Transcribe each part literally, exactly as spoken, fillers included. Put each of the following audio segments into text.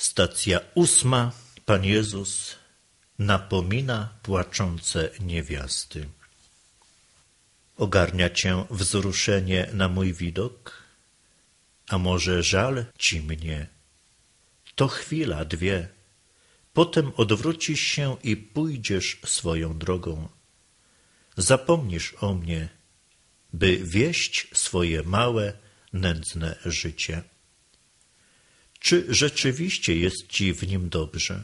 Stacja ósma. Pan Jezus napomina płaczące niewiasty. Ogarnia cię wzruszenie na mój widok? A może żal ci mnie? To chwila, dwie. Potem odwrócisz się i pójdziesz swoją drogą. Zapomnisz o mnie, by wieść swoje małe, nędzne życie. Czy rzeczywiście jest ci w nim dobrze?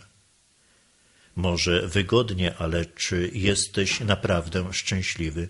Może wygodnie, ale czy jesteś naprawdę szczęśliwy?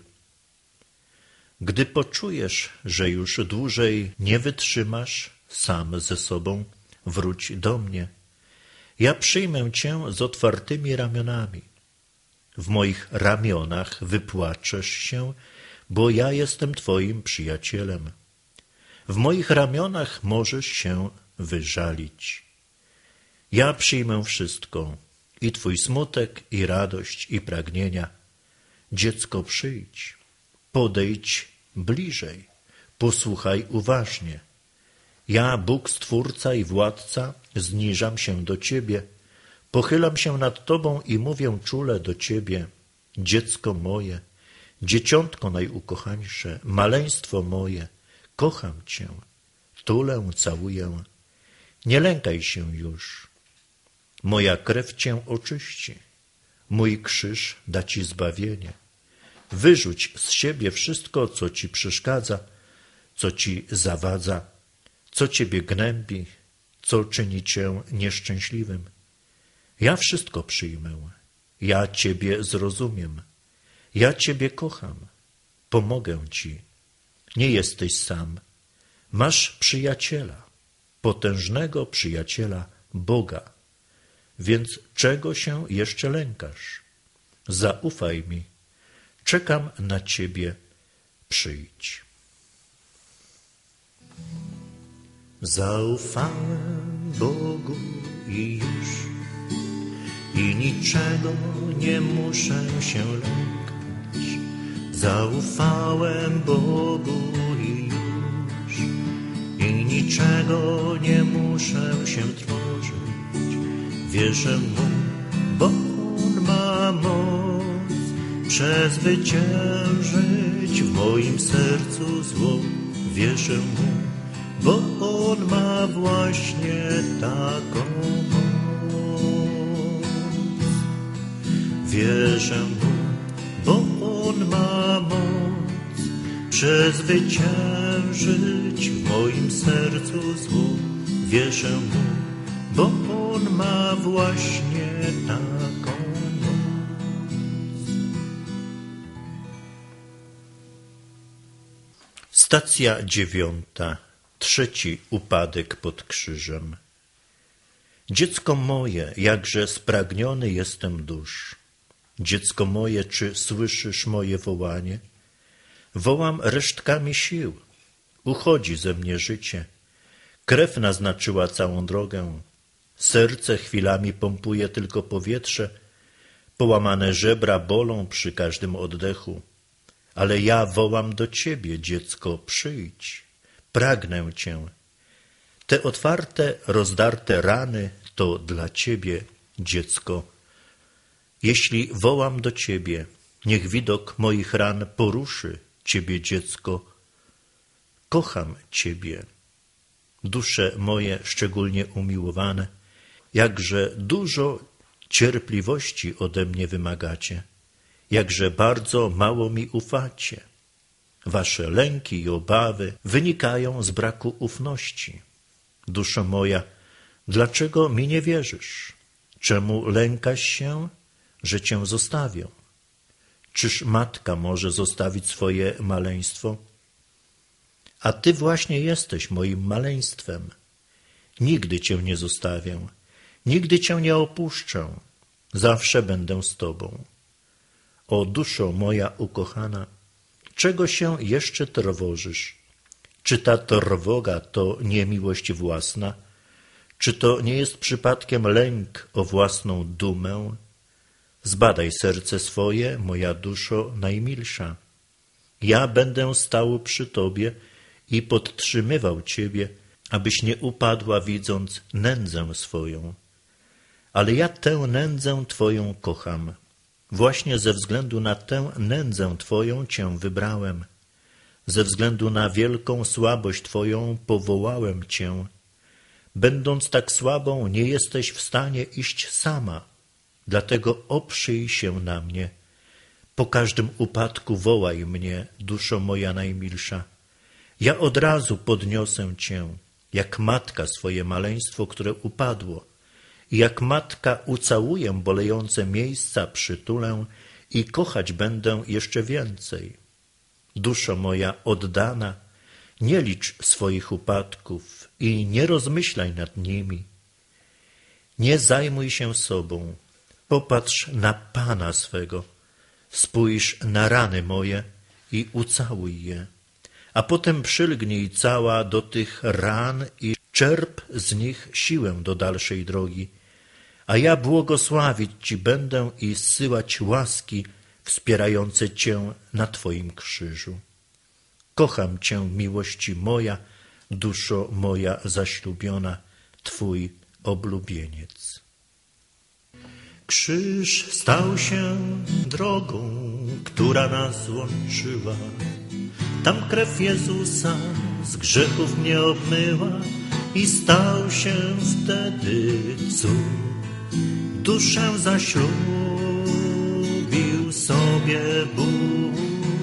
Gdy poczujesz, że już dłużej nie wytrzymasz sam ze sobą, wróć do mnie. Ja przyjmę cię z otwartymi ramionami. W moich ramionach wypłaczesz się, bo ja jestem twoim przyjacielem. W moich ramionach możesz się wyżalić. Ja przyjmę wszystko, i twój smutek, i radość, i pragnienia. Dziecko, przyjdź, podejdź bliżej, posłuchaj uważnie. Ja, Bóg Stwórca i Władca, zniżam się do ciebie, pochylam się nad tobą i mówię czule do ciebie: dziecko moje, dzieciątko najukochańsze, maleństwo moje, kocham cię, tulę, całuję. Nie lękaj się już. Moja krew cię oczyści. Mój krzyż da ci zbawienie. Wyrzuć z siebie wszystko, co ci przeszkadza, co ci zawadza, co ciebie gnębi, co czyni cię nieszczęśliwym. Ja wszystko przyjmę. Ja ciebie zrozumiem. Ja ciebie kocham. Pomogę ci. Nie jesteś sam. Masz przyjaciela, potężnego przyjaciela Boga. Więc czego się jeszcze lękasz? Zaufaj mi. Czekam na ciebie. Przyjdź. Zaufałem Bogu i już, i niczego nie muszę się lękać. Zaufałem Bogu i już, i niczego nie muszę się trwożyć. Wierzę Mu, bo On ma moc przezwyciężyć w moim sercu zło. Wierzę Mu, bo On ma właśnie taką moc. Wierzę Mu, bo On ma moc przezwyciężyć w moim sercu zło. Wierzę Mu, bo On ma właśnie taką moc. Stacja dziewiąta. Trzeci upadek pod krzyżem. Dziecko moje, jakże spragniony jestem dusz. Dziecko moje, czy słyszysz moje wołanie? Wołam resztkami sił. Uchodzi ze mnie życie. Krew naznaczyła całą drogę. Serce chwilami pompuje tylko powietrze. Połamane żebra bolą przy każdym oddechu. Ale ja wołam do ciebie, dziecko, przyjdź. Pragnę cię. Te otwarte, rozdarte rany to dla ciebie, dziecko. Jeśli wołam do ciebie, niech widok moich ran poruszy ciebie, dziecko. Kocham ciebie. Dusze moje szczególnie umiłowane, jakże dużo cierpliwości ode mnie wymagacie, jakże bardzo mało mi ufacie. Wasze lęki i obawy wynikają z braku ufności. Duszo moja, dlaczego mi nie wierzysz? Czemu lękasz się, że cię zostawię? Czyż matka może zostawić swoje maleństwo? A ty właśnie jesteś moim maleństwem. Nigdy cię nie zostawię, nigdy cię nie opuszczę, zawsze będę z tobą. O duszo moja ukochana, czego się jeszcze trwożysz? Czy ta trwoga to nie miłość własna? Czy to nie jest przypadkiem lęk o własną dumę? Zbadaj serce swoje, moja duszo najmilsza. Ja będę stał przy tobie i podtrzymywał ciebie, abyś nie upadła, widząc nędzę swoją. Ale ja tę nędzę Twoją kocham. Właśnie ze względu na tę nędzę Twoją Cię wybrałem. Ze względu na wielką słabość Twoją powołałem Cię. Będąc tak słabą, nie jesteś w stanie iść sama. Dlatego oprzyj się na mnie. Po każdym upadku wołaj mnie, duszo moja najmilsza. Ja od razu podniosę Cię, jak matka swoje maleństwo, które upadło. I jak matka ucałuję bolejące miejsca, przytulę i kochać będę jeszcze więcej. Duszo moja oddana, nie licz swoich upadków i nie rozmyślaj nad nimi. Nie zajmuj się sobą, popatrz na Pana swego, spójrz na rany moje i ucałuj je, a potem przylgnij cała do tych ran i czerp z nich siłę do dalszej drogi. A ja błogosławić Ci będę i zsyłać łaski wspierające Cię na Twoim krzyżu. Kocham Cię, miłości moja, duszo moja zaślubiona, Twój oblubieniec. Krzyż stał się drogą, która nas łączyła. Tam krew Jezusa z grzechów mnie obmyła i stał się wtedy cud. Duszę zaślubił sobie Bóg.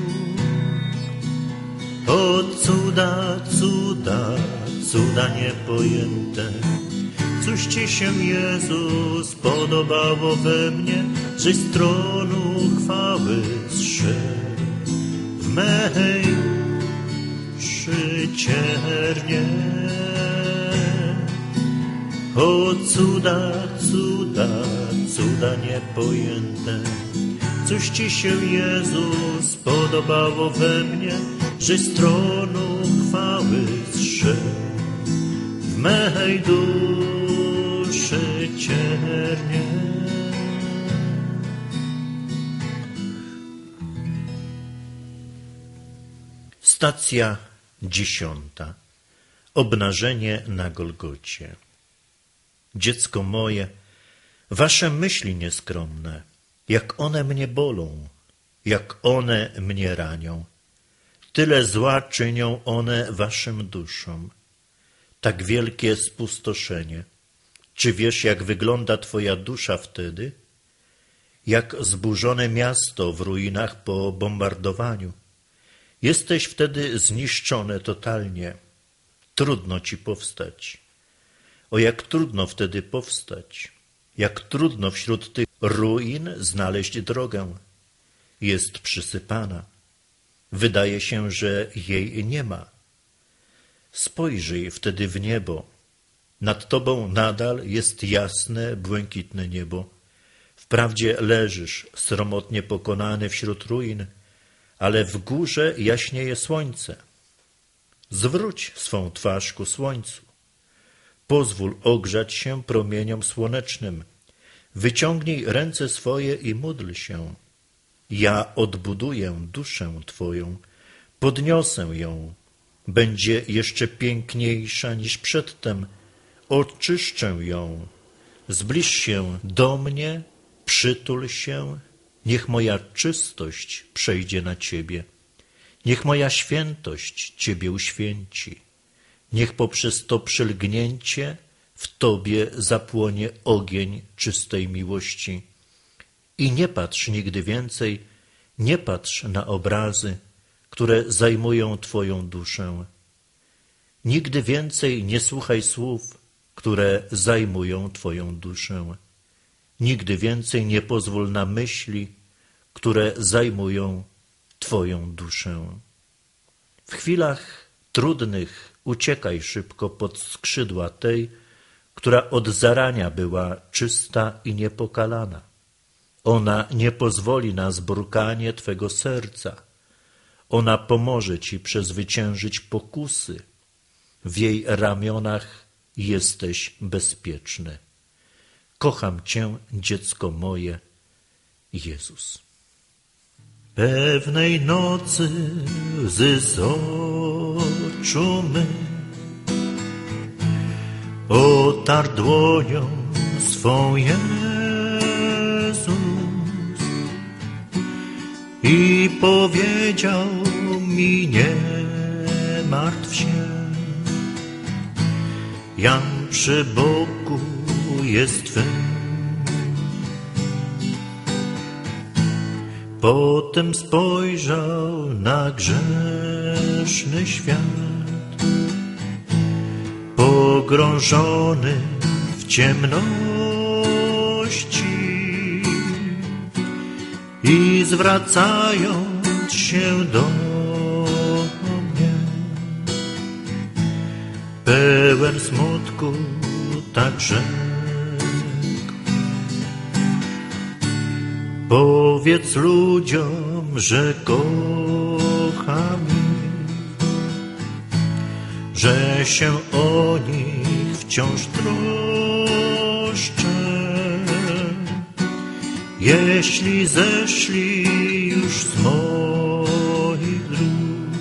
O cuda, cuda, cuda niepojęte, cóż Ci się, Jezus, podobało we mnie, żeś z tronu chwały zszedł w mej życiernie. O cuda, cuda, cuda niepojęte, cóż Ci się, Jezus, podobało we mnie, że z tronu chwały zszedł w mej duszy ciernie. Stacja dziesiąta. Obnażenie na Golgocie. Dziecko moje, wasze myśli nieskromne, jak one mnie bolą, jak one mnie ranią, tyle zła czynią one waszym duszom. Tak wielkie spustoszenie. Czy wiesz, jak wygląda twoja dusza wtedy? Jak zburzone miasto w ruinach po bombardowaniu. Jesteś wtedy zniszczone totalnie. Trudno ci powstać. O, jak trudno wtedy powstać. Jak trudno wśród tych ruin znaleźć drogę. Jest przysypana. Wydaje się, że jej nie ma. Spojrzyj wtedy w niebo. Nad tobą nadal jest jasne, błękitne niebo. Wprawdzie leżysz sromotnie pokonany wśród ruin, ale w górze jaśnieje słońce. Zwróć swą twarz ku słońcu. Pozwól ogrzać się promieniom słonecznym. Wyciągnij ręce swoje i módl się. Ja odbuduję duszę twoją, podniosę ją. Będzie jeszcze piękniejsza niż przedtem. Oczyszczę ją. Zbliż się do mnie, przytul się. Niech moja czystość przejdzie na ciebie. Niech moja świętość ciebie uświęci. Niech poprzez to przylgnięcie w tobie zapłonie ogień czystej miłości. I nie patrz nigdy więcej, nie patrz na obrazy, które zajmują twoją duszę. Nigdy więcej nie słuchaj słów, które zajmują twoją duszę. Nigdy więcej nie pozwól na myśli, które zajmują twoją duszę. W chwilach trudnych uciekaj szybko pod skrzydła tej, która od zarania była czysta i niepokalana. Ona nie pozwoli na zbrukanie twego serca. Ona pomoże ci przezwyciężyć pokusy. W jej ramionach jesteś bezpieczny. Kocham cię, dziecko moje, Jezus. Pewnej nocy łzy z oczu my otarł dłonią swą Jezus i powiedział mi: nie martw się, jam przy boku jest Twym. Potem spojrzał na grzeszny świat, pogrążony w ciemności, i zwracając się do mnie, pełen smutku tak rzekł: powiedz ludziom, że kocham ich, że się o nich wciąż troszczę. Jeśli zeszli już z moich dróg,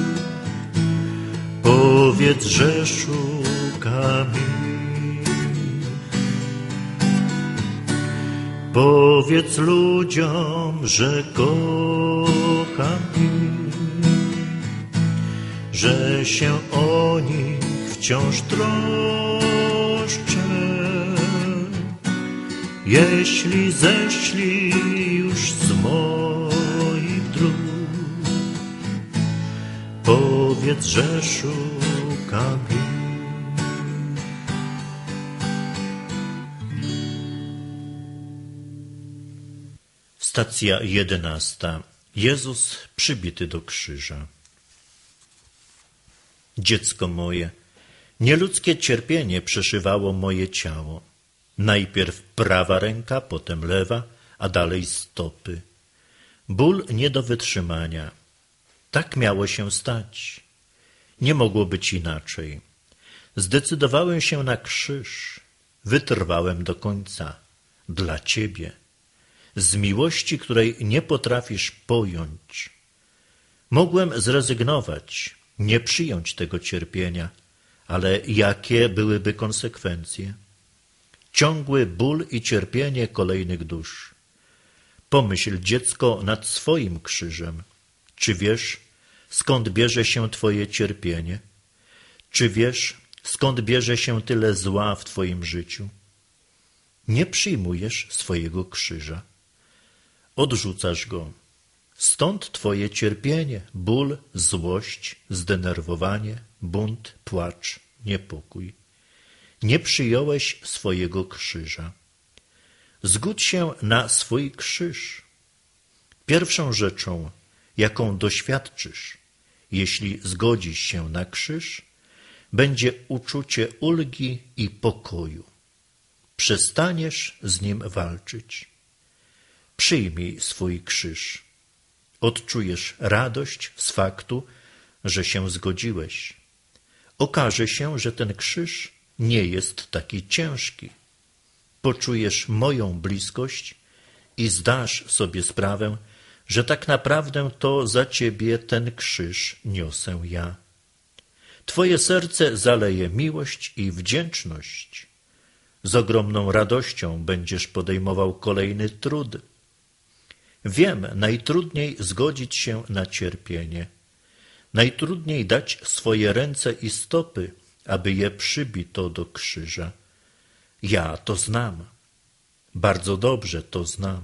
powiedz, że szukam ich. Powiedz ludziom, że kocham ich, że się o nich wciąż troszczę. Jeśli zeszli już z moich dróg, powiedz, że szukam ich. Stacja jedenasta. Jezus przybity do krzyża. Dziecko moje, nieludzkie cierpienie przeszywało moje ciało. Najpierw prawa ręka, potem lewa, a dalej stopy. Ból nie do wytrzymania. Tak miało się stać. Nie mogło być inaczej. Zdecydowałem się na krzyż. Wytrwałem do końca. Dla Ciebie. Z miłości, której nie potrafisz pojąć. Mogłem zrezygnować, nie przyjąć tego cierpienia, ale jakie byłyby konsekwencje? Ciągły ból i cierpienie kolejnych dusz. Pomyśl, dziecko, nad swoim krzyżem. Czy wiesz, skąd bierze się Twoje cierpienie? Czy wiesz, skąd bierze się tyle zła w Twoim życiu? Nie przyjmujesz swojego krzyża. Odrzucasz go. Stąd Twoje cierpienie, ból, złość, zdenerwowanie, bunt, płacz, niepokój. Nie przyjąłeś swojego krzyża. Zgódź się na swój krzyż. Pierwszą rzeczą, jaką doświadczysz, jeśli zgodzisz się na krzyż, będzie uczucie ulgi i pokoju. Przestaniesz z nim walczyć. Przyjmij swój krzyż. Odczujesz radość z faktu, że się zgodziłeś. Okaże się, że ten krzyż nie jest taki ciężki. Poczujesz moją bliskość i zdasz sobie sprawę, że tak naprawdę to za Ciebie ten krzyż niosę ja. Twoje serce zaleje miłość i wdzięczność. Z ogromną radością będziesz podejmował kolejny trud. Wiem, najtrudniej zgodzić się na cierpienie. Najtrudniej dać swoje ręce i stopy, aby je przybito do krzyża. Ja to znam. Bardzo dobrze to znam.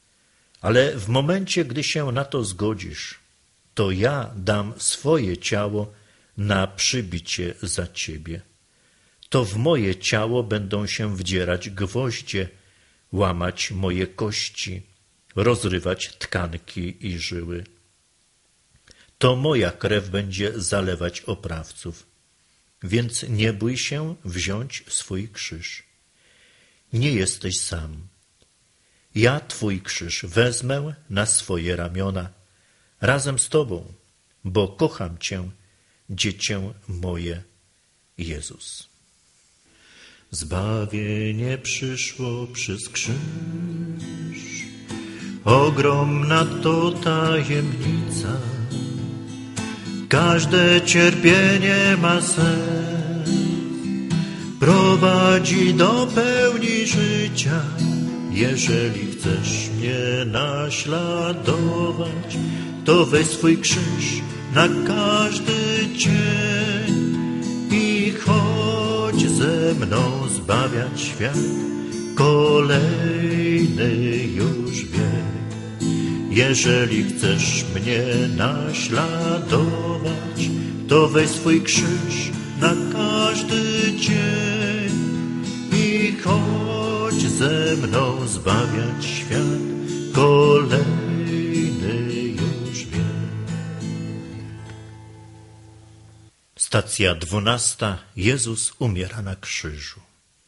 Ale w momencie, gdy się na to zgodzisz, to ja dam swoje ciało na przybicie za Ciebie. To w moje ciało będą się wdzierać gwoździe, łamać moje kości, rozrywać tkanki i żyły. To moja krew będzie zalewać oprawców, więc nie bój się wziąć swój krzyż. Nie jesteś sam. Ja Twój krzyż wezmę na swoje ramiona razem z Tobą, bo kocham Cię, dziecię moje, Jezus. Zbawienie przyszło przez krzyż, ogromna to tajemnica. Każde cierpienie ma sens, prowadzi do pełni życia. Jeżeli chcesz mnie naśladować, to weź swój krzyż na każdy dzień i chodź ze mną zbawiać świat, kolejny już wiek. Jeżeli chcesz mnie naśladować, to weź swój krzyż na każdy dzień i chodź ze mną zbawiać świat, kolejny już wiek. Stacja dwunasta. Jezus umiera na krzyżu.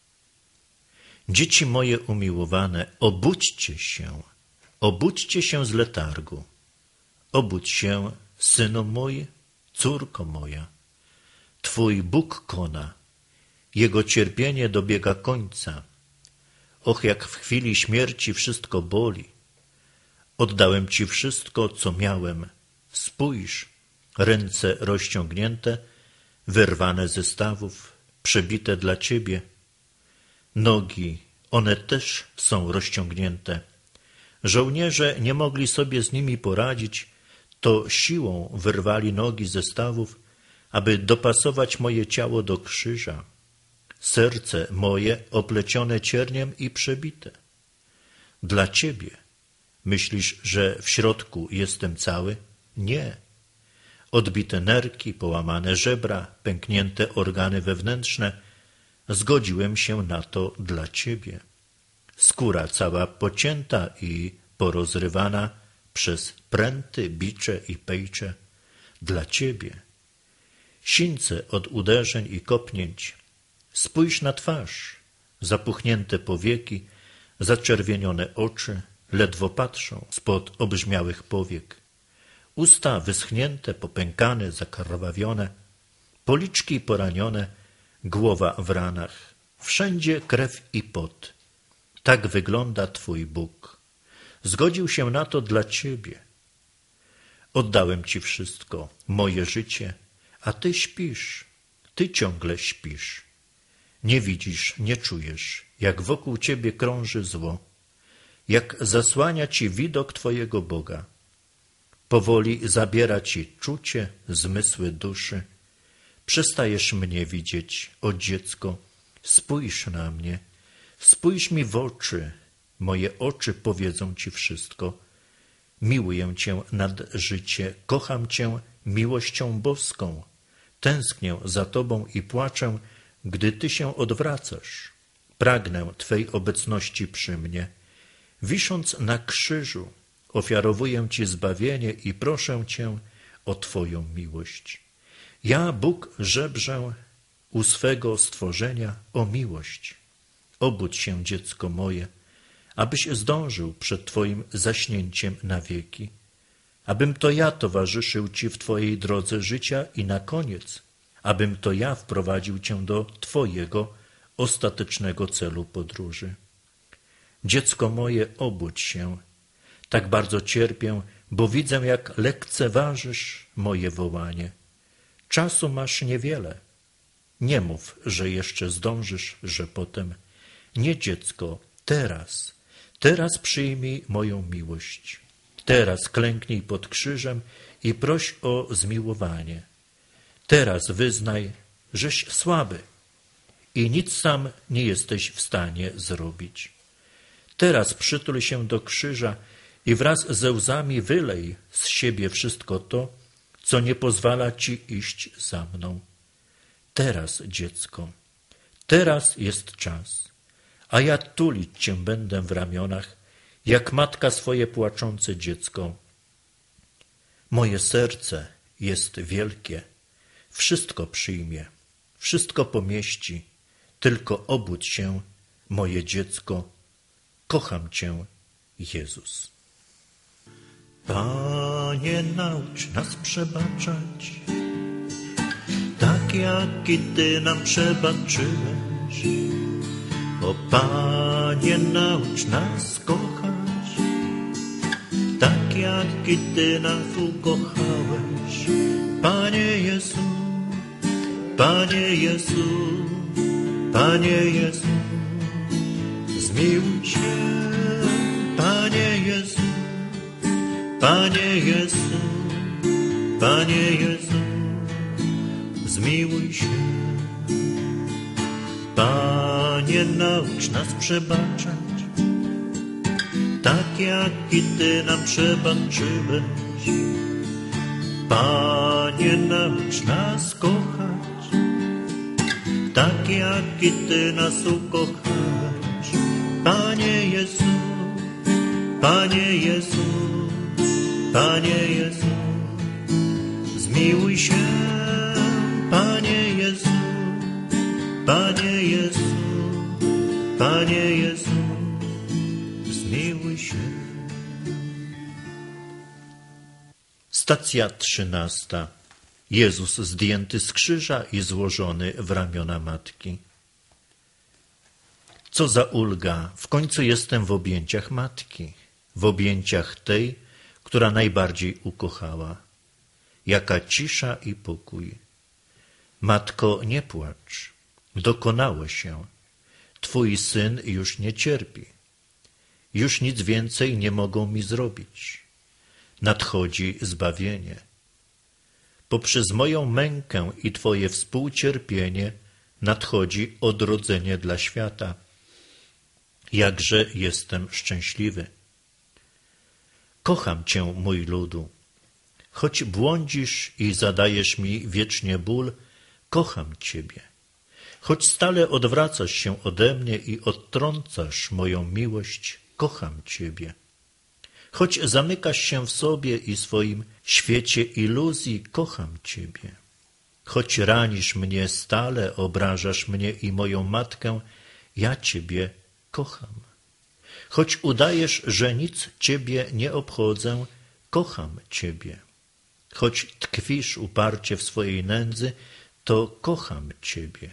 Dzieci moje umiłowane, obudźcie się, obudźcie się z letargu. Obudź się, synu mój, córko moja. Twój Bóg kona, Jego cierpienie dobiega końca. Och, jak w chwili śmierci wszystko boli. Oddałem Ci wszystko, co miałem. Spójrz, ręce rozciągnięte, wyrwane ze stawów, przebite dla Ciebie. Nogi, one też są rozciągnięte. Żołnierze nie mogli sobie z nimi poradzić, to siłą wyrwali nogi ze stawów, aby dopasować moje ciało do krzyża. Serce moje oplecione cierniem i przebite. Dla Ciebie. Myślisz, że w środku jestem cały? Nie. Odbite nerki, połamane żebra, pęknięte organy wewnętrzne. Zgodziłem się na to dla Ciebie. Skóra cała pocięta i porozrywana przez pręty, bicze i pejcze. Dla Ciebie. Sińce od uderzeń i kopnięć. Spójrz na twarz. Zapuchnięte powieki, zaczerwienione oczy, ledwo patrzą spod obrzmiałych powiek. Usta wyschnięte, popękane, zakrwawione, policzki poranione, głowa w ranach. Wszędzie krew i pot. Tak wygląda Twój Bóg. Zgodził się na to dla Ciebie. Oddałem Ci wszystko, moje życie, a Ty śpisz, Ty ciągle śpisz. Nie widzisz, nie czujesz, jak wokół Ciebie krąży zło, jak zasłania Ci widok Twojego Boga. Powoli zabiera Ci czucie, zmysły duszy. Przestajesz mnie widzieć, o dziecko, spójrz na mnie, spójrz mi w oczy, moje oczy powiedzą Ci wszystko. Miłuję Cię nad życie, kocham Cię miłością boską, tęsknię za Tobą i płaczę, gdy Ty się odwracasz. Pragnę Twej obecności przy mnie. Wisząc na krzyżu, ofiarowuję Ci zbawienie i proszę Cię o Twoją miłość. Ja, Bóg, żebrzę u swego stworzenia o miłość. Obudź się, dziecko moje, abyś zdążył przed Twoim zaśnięciem na wieki, abym to ja towarzyszył Ci w Twojej drodze życia i na koniec, abym to ja wprowadził Cię do Twojego ostatecznego celu podróży. Dziecko moje, obudź się. Tak bardzo cierpię, bo widzę, jak lekceważysz moje wołanie. Czasu masz niewiele. Nie mów, że jeszcze zdążysz, że potem. Nie, dziecko, teraz. Teraz przyjmij moją miłość. Teraz klęknij pod krzyżem i proś o zmiłowanie. Teraz wyznaj, żeś słaby i nic sam nie jesteś w stanie zrobić. Teraz przytul się do krzyża i wraz ze łzami wylej z siebie wszystko to, co nie pozwala Ci iść za mną. Teraz, dziecko, teraz jest czas, a ja tulić Cię będę w ramionach, jak matka swoje płaczące dziecko. Moje serce jest wielkie, wszystko przyjmie, wszystko pomieści, tylko obudź się, moje dziecko, kocham Cię, Jezus. Panie, naucz nas przebaczać, tak jak i Ty nam przebaczyłeś. O Panie, naucz nas kochać, tak jak i Ty nas ukochałeś. Panie Jezu, Panie Jezu, Panie Jezu, zmiłuj się, Panie Jezu, Panie Jezu, Panie Jezu, zmiłuj się. Panie, naucz nas przebaczać, tak jak i Ty nam przebaczyłeś. Panie, naucz nas kochać, tak jak i Ty nas ukochałeś. Panie Jezu, Panie Jezu, Panie Jezu, zmiłuj się, Panie Jezu, Panie Jezu, Panie Jezu, zmiłuj się. Stacja trzynasta. Jezus zdjęty z krzyża i złożony w ramiona matki. Co za ulga! W końcu jestem w objęciach matki, w objęciach tej, która najbardziej ukochała. Jaka cisza i pokój. Matko, nie płacz. Dokonało się. Twój syn już nie cierpi. Już nic więcej nie mogą mi zrobić. Nadchodzi zbawienie. Poprzez moją mękę i Twoje współcierpienie nadchodzi odrodzenie dla świata. Jakże jestem szczęśliwy. Kocham Cię, mój ludu. Choć błądzisz i zadajesz mi wiecznie ból, kocham Ciebie. Choć stale odwracasz się ode mnie i odtrącasz moją miłość, kocham Ciebie. Choć zamykasz się w sobie i swoim świecie iluzji, kocham Ciebie. Choć ranisz mnie stale, obrażasz mnie i moją matkę, ja Ciebie kocham. Choć udajesz, że nic Ciebie nie obchodzę, kocham Ciebie. Choć tkwisz uparcie w swojej nędzy, to kocham Ciebie.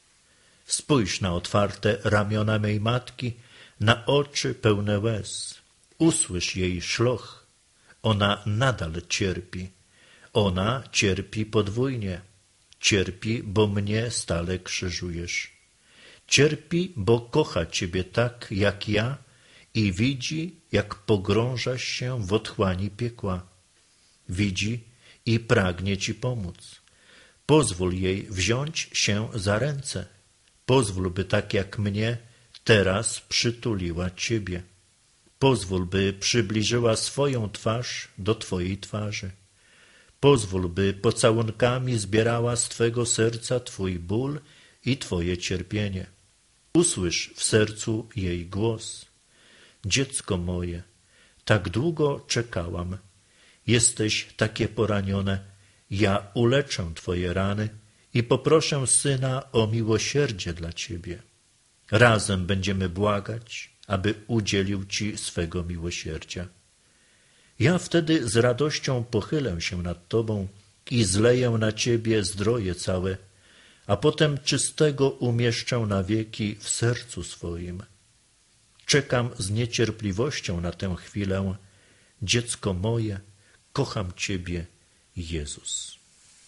Spójrz na otwarte ramiona mej matki, na oczy pełne łez. Usłysz jej szloch. Ona nadal cierpi. Ona cierpi podwójnie. Cierpi, bo mnie stale krzyżujesz. Cierpi, bo kocha Ciebie tak, jak ja i widzi, jak pogrążasz się w otchłani piekła. Widzi i pragnie Ci pomóc. Pozwól jej wziąć się za ręce. Pozwól, by tak jak mnie teraz przytuliła Ciebie. Pozwól, by przybliżyła swoją twarz do Twojej twarzy. Pozwól, by pocałunkami zbierała z Twego serca Twój ból i Twoje cierpienie. Usłysz w sercu jej głos. Dziecko moje, tak długo czekałam. Jesteś takie poranione. Ja uleczę Twoje rany i poproszę Syna o miłosierdzie dla Ciebie. Razem będziemy błagać, aby udzielił Ci swego miłosierdzia. Ja wtedy z radością pochylę się nad Tobą i zleję na Ciebie zdroje całe, a potem czystego umieszczę na wieki w sercu swoim. Czekam z niecierpliwością na tę chwilę. Dziecko moje, kocham Ciebie, Jezus.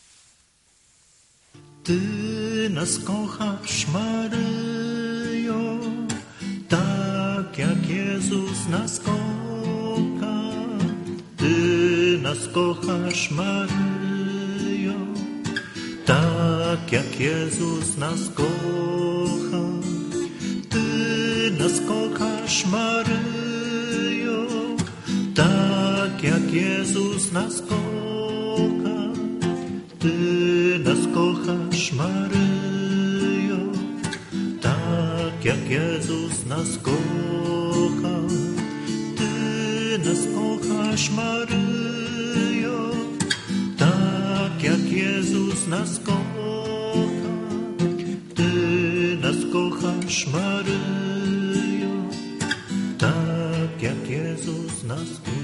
Ty nas kochasz, Maryjo, tak jak Jezus nas kocha. Ty nas kochasz, Maryjo, tak jak Jezus nas kocha. Ty nas kochasz, Maryjo, tak jak Jezus nas kocha. Ty nas kochasz, Maryjo, tak jak Jezus nas kocha. Ty nas kochasz, Maryjo, tak jak Jezus nas kocha. Ty nas kochasz, Maryjo, tak jak Jezus nas kocha.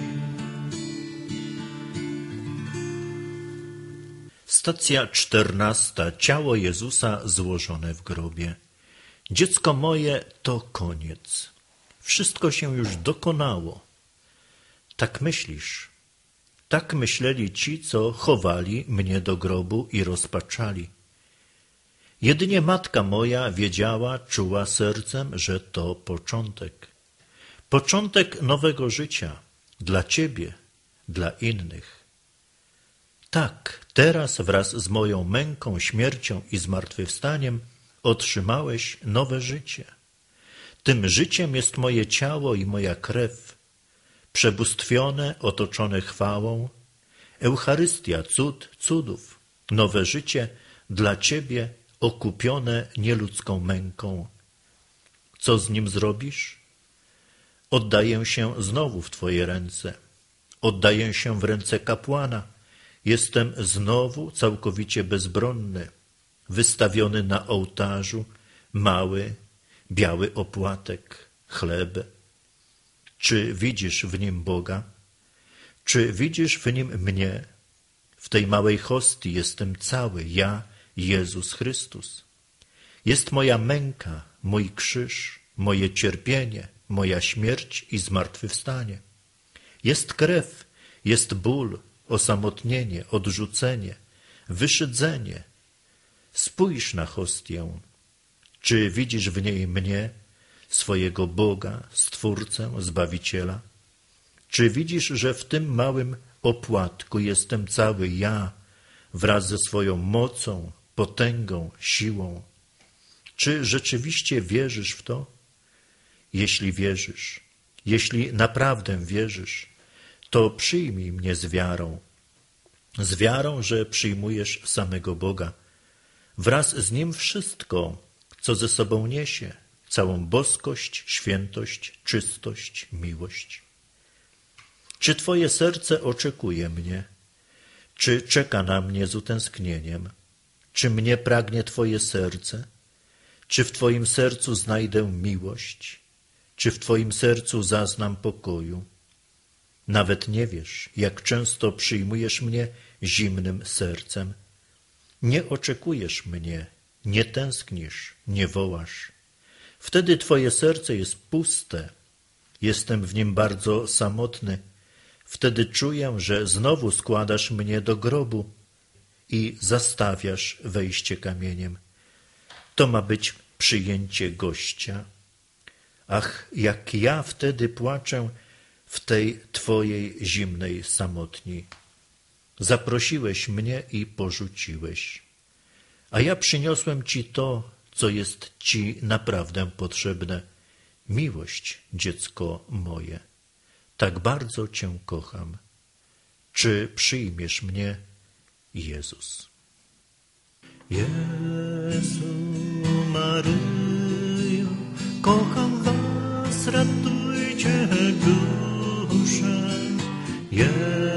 Stacja czternasta. Ciało Jezusa złożone w grobie. Dziecko moje, to koniec. Wszystko się już dokonało. Tak myślisz. Tak myśleli ci, co chowali mnie do grobu i rozpaczali. Jedynie matka moja wiedziała, czuła sercem, że to początek. Początek nowego życia dla ciebie, dla innych. Tak, teraz wraz z moją męką, śmiercią i zmartwychwstaniem otrzymałeś nowe życie. Tym życiem jest moje ciało i moja krew, przebóstwione, otoczone chwałą, Eucharystia, cud cudów, nowe życie dla ciebie okupione nieludzką męką. Co z nim zrobisz? Oddaję się znowu w twoje ręce. Oddaję się w ręce kapłana. Jestem znowu całkowicie bezbronny, wystawiony na ołtarzu, mały, biały opłatek, chleb. Czy widzisz w nim Boga? Czy widzisz w nim mnie? W tej małej hostii jestem cały, ja, Jezus Chrystus. Jest moja męka, mój krzyż, moje cierpienie, moja śmierć i zmartwychwstanie. Jest krew, jest ból, osamotnienie, odrzucenie, wyszydzenie. Spójrz na hostię. Czy widzisz w niej mnie, swojego Boga, Stwórcę, Zbawiciela? Czy widzisz, że w tym małym opłatku jestem cały ja, wraz ze swoją mocą, potęgą, siłą? Czy rzeczywiście wierzysz w to? Jeśli wierzysz, jeśli naprawdę wierzysz, to przyjmij mnie z wiarą. Z wiarą, że przyjmujesz samego Boga. Wraz z Nim wszystko, co ze sobą niesie, całą boskość, świętość, czystość, miłość. Czy twoje serce oczekuje mnie? Czy czeka na mnie z utęsknieniem? Czy mnie pragnie twoje serce? Czy w twoim sercu znajdę miłość? Czy w twoim sercu zaznam pokoju? Nawet nie wiesz, jak często przyjmujesz mnie zimnym sercem. Nie oczekujesz mnie, nie tęsknisz, nie wołasz. Wtedy twoje serce jest puste. Jestem w nim bardzo samotny. Wtedy czuję, że znowu składasz mnie do grobu i zastawiasz wejście kamieniem. To ma być przyjęcie gościa. Ach, jak ja wtedy płaczę w tej twojej zimnej samotni. Zaprosiłeś mnie i porzuciłeś. A ja przyniosłem ci to, co jest ci naprawdę potrzebne. Miłość, dziecko moje. Tak bardzo cię kocham. Czy przyjmiesz mnie, Jezus? Jezu, Maryjo, kocham was, ratujcie duszę. Jezu,